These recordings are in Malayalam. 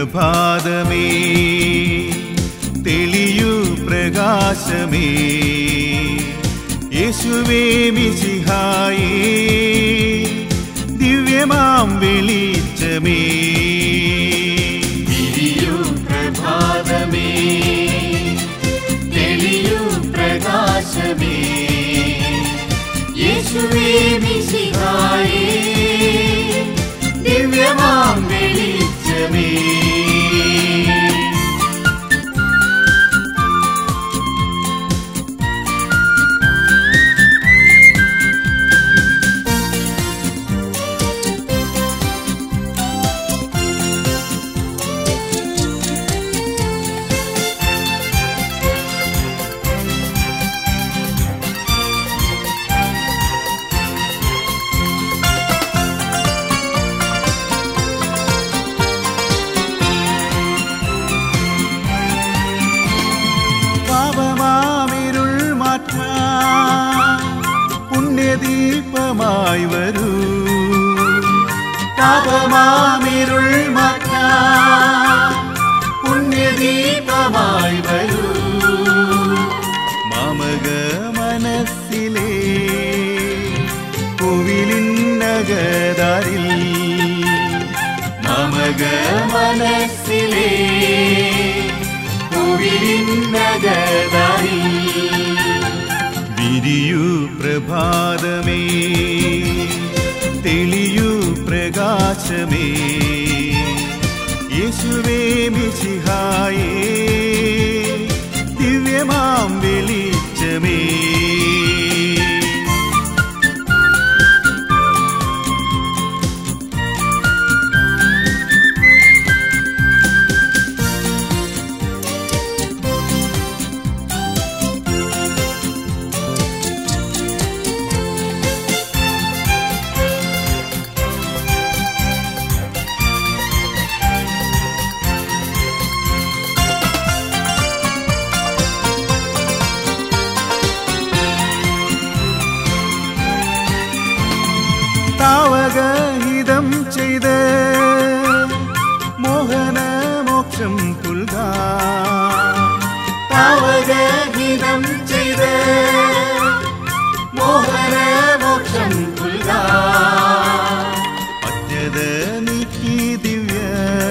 പ്രഭാതമേ തെളിയൂ പ്രകാശമേ യേശുവേ മിശിഹായേ ദിവ്യമാം വെളിച്ചമേ തിരിയൂ പ്രഭാതമേ തെളിയൂ പ്രകാശമേ യേശുവേ മിശിഹായേ ദിവ്യമാം വെളിച്ചമേ പുണ്യദീപമായി വരൂ പാപമാമിരുൾ മാറ്റാൻ പുണ്യദീപമായി വരൂ മാമക മനസ്സിലെ കോവിലിന്നകതാരിൽ മാമക മനസ്സിലെ കോവിലിന്നകതാരിൽ വിരിയൂ പ്രഭാതമേ തെളിയൂ പ്രകാശമേ യേശുവേ മിശിഹായേ ദിവ്യമാം വെളിച്ചമേ താവകഹിതം ചെയ്ത് മോഹന മോക്ഷം പുൽകാൻ താവകഹിതം ചെയ്ത് മോഹന മോക്ഷം പുൽകാൻ അജ്ഞത നീക്കി ദിവ്യ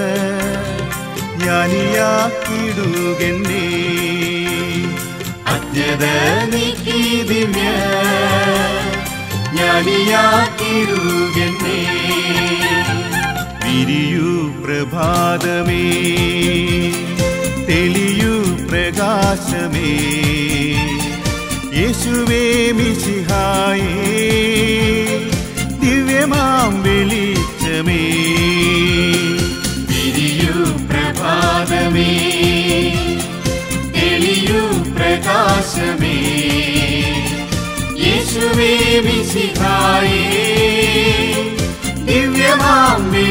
ജ്ഞാനിയാക്കിടുകെന്നെ അജ്ഞത നീക്കി ദിവ്യ ജ്ഞാനിയാക്കിടുകെന്നെ വിരിയൂ പ്രഭാതമേ തെളിയൂ പ്രകാശമേ യേശുവേ മിശിഹായേ ദിവ്യമാം വെളിച്ചമേ വിരിയൂ പ്രഭാതമേ തെളിയൂ പ്രകാശമേ യേശുവേ മിശിഹായേ ദിവ്യമാം